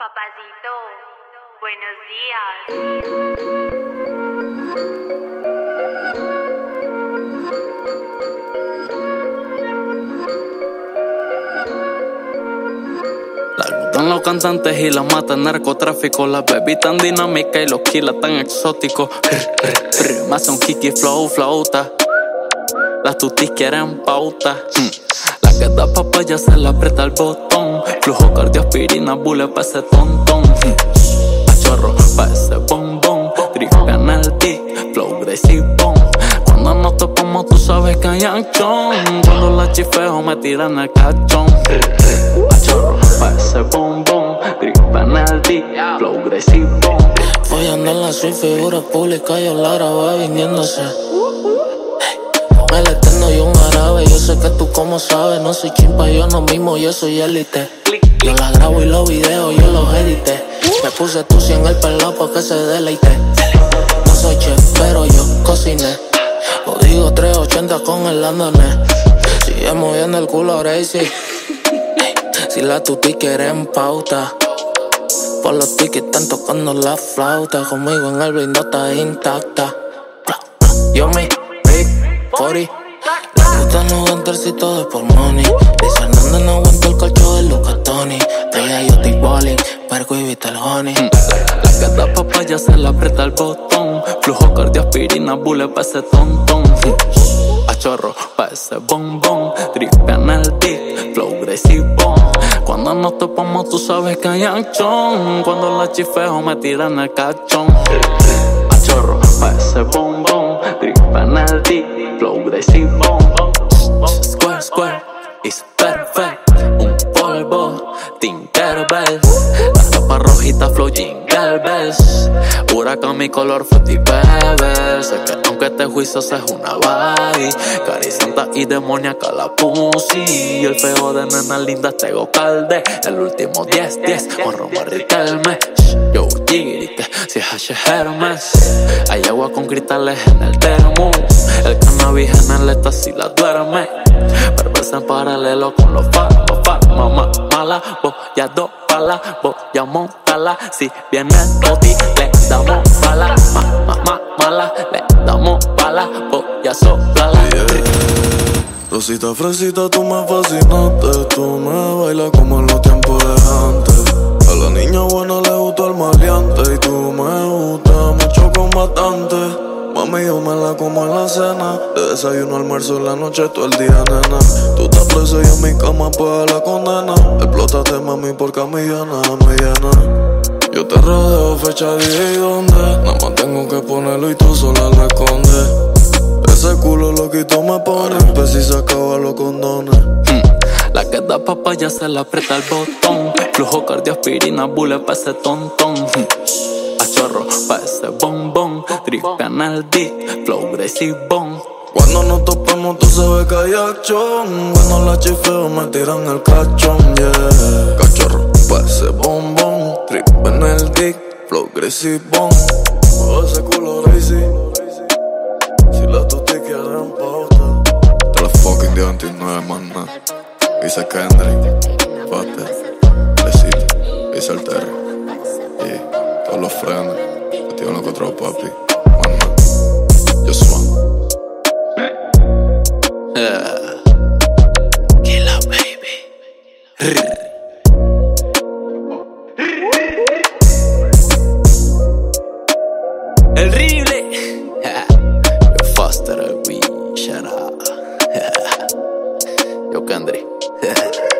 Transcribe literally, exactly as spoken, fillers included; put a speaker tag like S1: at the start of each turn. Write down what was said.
S1: Papacito, buenos días.
S2: La gustan los cantantes y la mata el narcotráfico. La baby tan dinámica y los kilas tan exóticos. Más un kiki flow, flauta. Las tutis quieren pauta. La que da papaya se le aprieta el botón. Flujo cardioaspirina, bule pa' ese tontón. A chorro pa' ese bombón. Drip en el beat, flow Gracie Bone. Cuando nos topamos tú sabes que hay acción. Cuando la chifeo me tiran el cachón. A chorro pa' ese bombón. Drip en el beat, flow Gracie Bone.
S3: Follando en la suite, figura pública, yo la grabé viniéndose. Con el eterno y un árabe, yo sé que tú como sabes. No soy chimpa, yo no mismo, yo soy élite. Yo la grabo y los videos, yo los edité. Me puse tusi en el pelado pa' que se deleite. No soy chef, pero yo cociné. Lo digo trescientos ochenta con el andonés. Sigue moviendo el culo Gracie. Si la tuti quieren pauta, por los tickets están tocando la flauta. Conmigo en el blindo está intacta. Yo me big forty. La puta no aguanta el sitio de por money. Dice Hernández no aguanta el colcho de Lucas Tony. Ella yo estoy bowling, perco y viste el honey.
S2: La que da papaya se le aprieta el botón. Flujo cardioaspirina, bule pa' ese tontón. A chorro pa' ese bombón. Drip en el beat, flow Gracie Bone. Cuando nos topamos tú sabes que hay acción. Cuando la chifeo me tiran el cachón. A chorro pa' ese bombón. Drip en el beat, flow Gracie Bone. Square, square, it's perfect. Un polvo, Tinkerbell. La tapa rojita, flow Jingle Bells. Huracán, mi color fruity bebé. Sé que aunque este juicio sea una bye, caricienta y demoníaca la pussy. El feo de nena linda tego calde. El último diez diez con Roma Riquelme. Yo, Gigirite, si es H Hermes. Hay agua con cristales en el termo. El cannabis en el éxtasis la duerme. Perversa en paralelo con los fa, los fa. Mamá mala, voy a dos palas, voy a montarla. Si viene el toti, le damos bala. Mamá ma, mala, le damos bala, voy a soplarla.
S4: Yeah. Rosita, fresita, tú me fascinaste. Tú me bailas como en los tiempos de antes. A la niña buena le gusta el maleante. Y tú me gusta mucho con bastante. Mami, yo me la como en la cena. De desayuno, almuerzo, en la noche, todo el día, nena. Tú estás presa y en mi cama, pues la condena. Explótate, mami, porque a mí ya nada me llena. Yo te rodeo, fecha, día y dónde. Nada más tengo que ponerlo y tú sola lo escondes. Ese culo loquito me pone. Pues si se acaba los condones.
S2: La que da papaya se le aprieta el botón. Flujo cardioaspirina, bule pa' ese tontón. A chorro pa' ese bombón. Drip en el beat, flow Gracie Bone.
S4: Cuando nos topemos tú sabes que hay acción. Cuando la chifeo me tiran el cachón, yeah. Cachorro pa' ese bombón. Drip en el beat, flow Gracie Bone. Oh, ese culo Gracie. Si la tuti quieren pauta. Todas las fucking diamantes no es más nada. Dice Kendrick, Fate, Besito, dice el Terry. Y todos los frenos, metido en los cuatro papi. Manda, yo swan.
S2: Yeah. Killa baby. El rible. Yo faster, we shut up. Yo Kendrick.